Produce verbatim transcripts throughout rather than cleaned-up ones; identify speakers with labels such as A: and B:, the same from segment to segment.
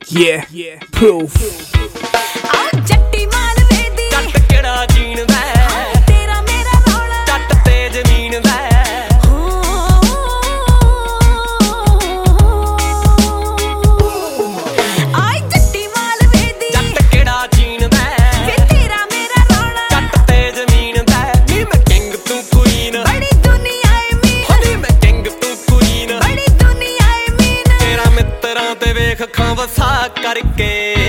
A: Yeah, yeah, proof.
B: वसा करके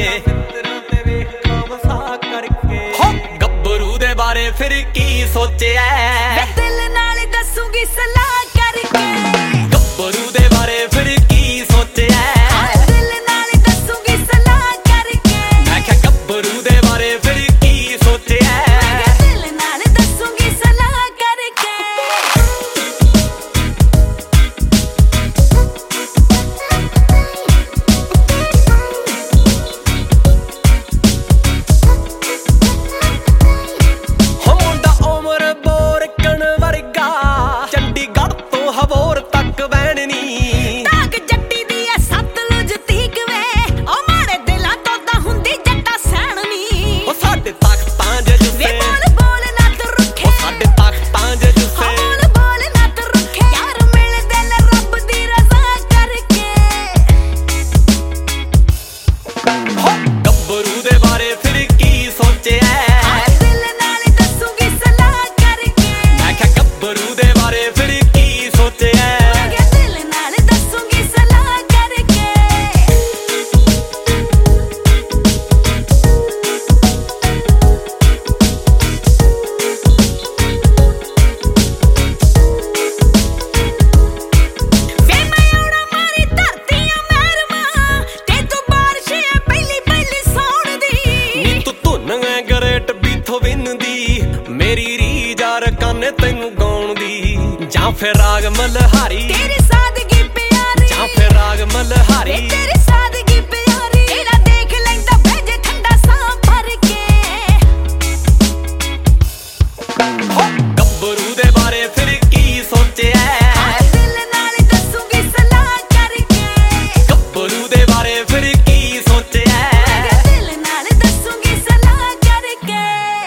B: हो गब्बरू दे बारे फिर की सोचे दिल नाल दसूंगी सलाह करके गब्बरू दे बारे फिर की सोचे दिल नाल दसूंगी सलाह करके मैं क्या गब्बरू दे बारे फिर की सोचे दिल नाल दसूंगी सलाह करके तेनू गाउण दी जां फिर राग मल्हारी तेरी सादगी प्यारी जां फिर राग मल्हारी तेरी सादगी प्यारी एड़ा देख लैंदा भेजे ठंडा सां भर के हो गब्बरू दे बारे फिर की सोचे दिल नाल दसूंगी सलाह करके गब्बरू दे बारे फिर की सोचे दिल नाल दसूंगी सलाह करके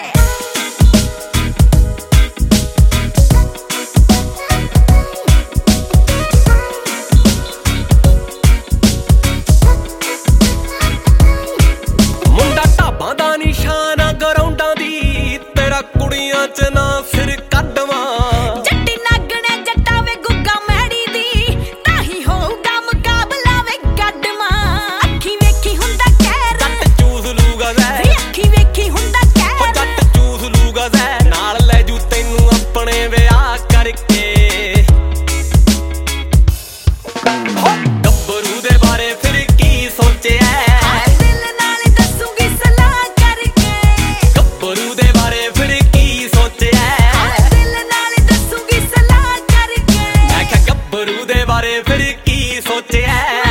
B: कुड़ियां च ना फिर कदमा जट्टी नागणे जट्टा वे गुग्गा मैड़ी दी ताही होगा मुकाबला वे गड्डमा अखी वेखी हुंदा कहर जट चूस लूगा ज़ै अखी वेखी हुंदा कहर जट चूस लूगा ज़ै नाल ले जू तैनू अपने विआह करके हो गब्बरू दे बारे फिर की सोचे दिल नाल दसूंगी सलाह करके गब्बरू दे बारे फिर फिर की सोचे